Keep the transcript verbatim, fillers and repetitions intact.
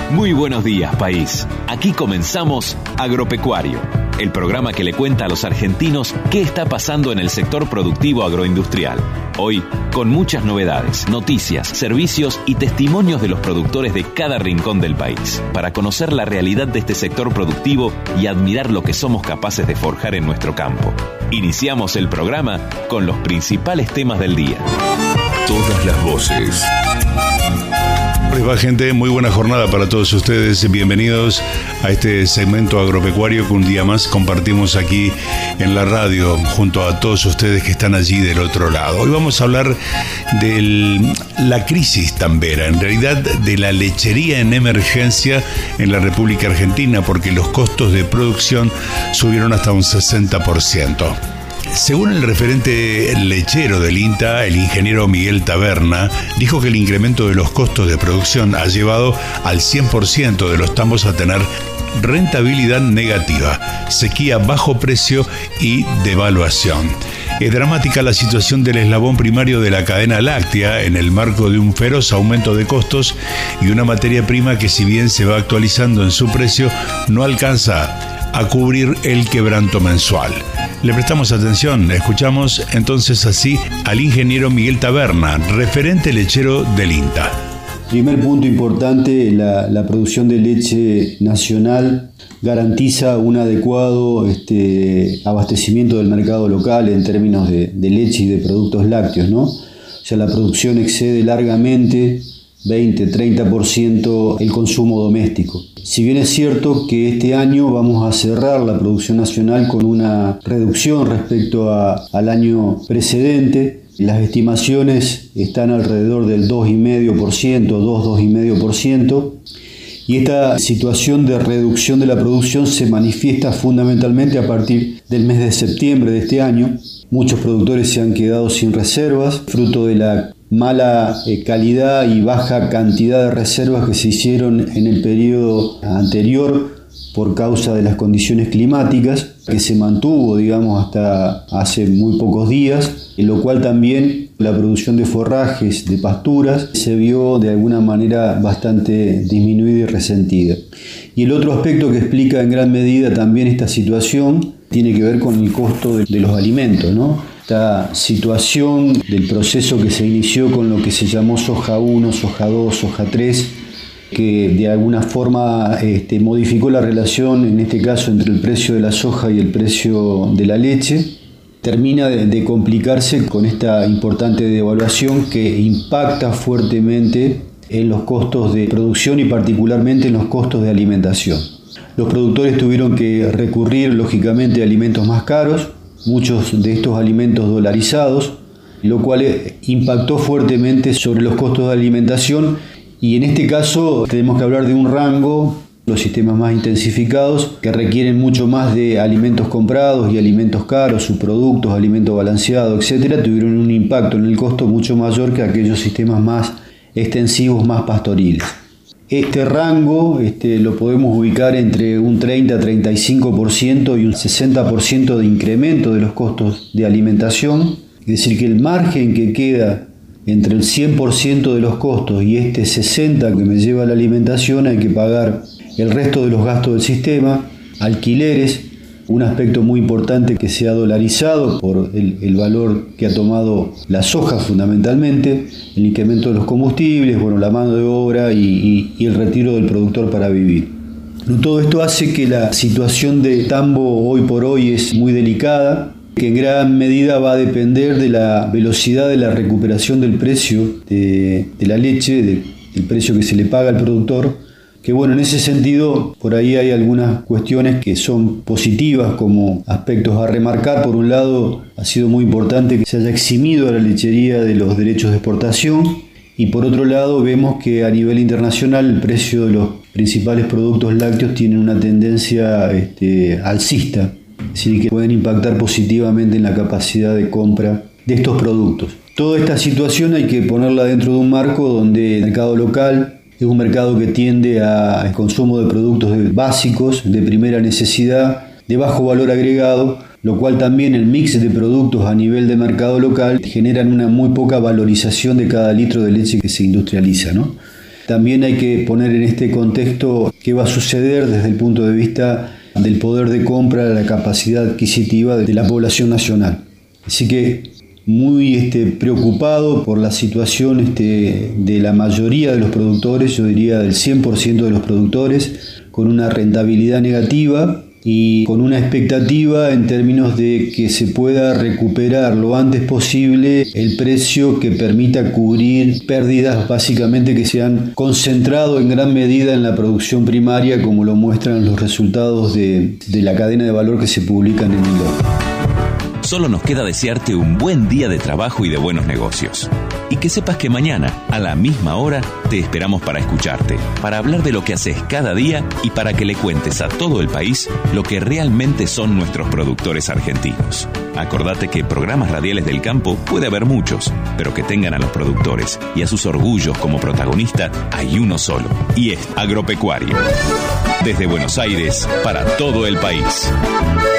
Muy buenos días, país. Aquí comenzamos Agropecuario, el programa que le cuenta a los argentinos qué está pasando en el sector productivo agroindustrial. Hoy, con muchas novedades, noticias, servicios y testimonios de los productores de cada rincón del país, para conocer la realidad de este sector productivo y admirar lo que somos capaces de forjar en nuestro campo. Iniciamos el programa con los principales temas del día. Todas las voces. Va, gente, muy buena jornada para todos ustedes. Bienvenidos a este segmento agropecuario que un día más compartimos aquí en la radio junto a todos ustedes que están allí del otro lado. Hoy vamos a hablar de la crisis tambera, en realidad de la lechería en emergencia en la República Argentina, porque los costos de producción subieron hasta un sesenta por ciento. Según el referente lechero del INTA, el ingeniero Miguel Taberna, dijo que el incremento de los costos de producción ha llevado al cien por ciento de los tambos a tener rentabilidad negativa, sequía, bajo precio y devaluación. Es dramática la situación del eslabón primario de la cadena láctea en el marco de un feroz aumento de costos y una materia prima que, si bien se va actualizando en su precio, no alcanza a cubrir el quebranto mensual. Le prestamos atención, escuchamos entonces así al ingeniero Miguel Taberna, referente lechero del INTA. Primer punto importante, la, la producción de leche nacional garantiza un adecuado este, abastecimiento del mercado local en términos de, de leche y de productos lácteos, ¿no? O sea, la producción excede largamente veinte a treinta por ciento el consumo doméstico. Si bien es cierto que este año vamos a cerrar la producción nacional con una reducción respecto a, al año precedente, las estimaciones están alrededor del dos coma cinco por ciento, dos, dos coma cinco por ciento, y esta situación de reducción de la producción se manifiesta fundamentalmente a partir del mes de septiembre de este año. Muchos productores se han quedado sin reservas, fruto de la mala eh, calidad y baja cantidad de reservas que se hicieron en el periodo anterior por causa de las condiciones climáticas, que se mantuvo, digamos, hasta hace muy pocos días, en lo cual también la producción de forrajes, de pasturas, se vio de alguna manera bastante disminuida y resentida. Y el otro aspecto que explica en gran medida también esta situación tiene que ver con el costo de, de los alimentos, ¿no? Esta situación del proceso que se inició con lo que se llamó soja uno, soja dos, soja tres, que de alguna forma este, modificó la relación, en este caso, entre el precio de la soja y el precio de la leche, termina de, de complicarse con esta importante devaluación que impacta fuertemente en los costos de producción y particularmente en los costos de alimentación. Los productores tuvieron que recurrir, lógicamente, a alimentos más caros, muchos de estos alimentos dolarizados, lo cual impactó fuertemente sobre los costos de alimentación, y en este caso tenemos que hablar de un rango, los sistemas más intensificados, que requieren mucho más de alimentos comprados y alimentos caros, subproductos, alimentos balanceados, etcétera, tuvieron un impacto en el costo mucho mayor que aquellos sistemas más extensivos, más pastoriles. Este rango este, lo podemos ubicar entre un treinta a treinta y cinco por ciento y un sesenta por ciento de incremento de los costos de alimentación. Es decir, que el margen que queda entre el cien por ciento de los costos y este sesenta por ciento que me lleva a la alimentación, hay que pagar el resto de los gastos del sistema, alquileres, un aspecto muy importante que se ha dolarizado por el, el valor que ha tomado la soja fundamentalmente, el incremento de los combustibles, bueno, la mano de obra y, y, y el retiro del productor para vivir. Todo esto hace que la situación de tambo hoy por hoy es muy delicada, que en gran medida va a depender de la velocidad de la recuperación del precio de, de la leche, de, del precio que se le paga al productor. Que bueno, en ese sentido, por ahí hay algunas cuestiones que son positivas como aspectos a remarcar. Por un lado, ha sido muy importante que se haya eximido a la lechería de los derechos de exportación, y por otro lado vemos que a nivel internacional el precio de los principales productos lácteos tiene una tendencia este, alcista, es decir, que pueden impactar positivamente en la capacidad de compra de estos productos. Toda esta situación hay que ponerla dentro de un marco donde el mercado local es un mercado que tiende al consumo de productos básicos, de primera necesidad, de bajo valor agregado, lo cual también el mix de productos a nivel de mercado local generan una muy poca valorización de cada litro de leche que se industrializa, ¿no? también hay que poner en este contexto qué va a suceder desde el punto de vista del poder de compra, la capacidad adquisitiva de la población nacional. Así que muy este, preocupado por la situación este, de la mayoría de los productores, yo diría del cien por ciento de los productores, con una rentabilidad negativa y con una expectativa en términos de que se pueda recuperar lo antes posible el precio que permita cubrir pérdidas básicamente que se han concentrado en gran medida en la producción primaria, como lo muestran los resultados de, de la cadena de valor que se publican en el I O P. Solo nos queda desearte un buen día de trabajo y de buenos negocios. Y que sepas que mañana, a la misma hora, te esperamos para escucharte, para hablar de lo que haces cada día y para que le cuentes a todo el país lo que realmente son nuestros productores argentinos. Acordate que programas radiales del campo puede haber muchos, pero que tengan a los productores y a sus orgullos como protagonista hay uno solo, y es Agropecuario. Desde Buenos Aires, para todo el país.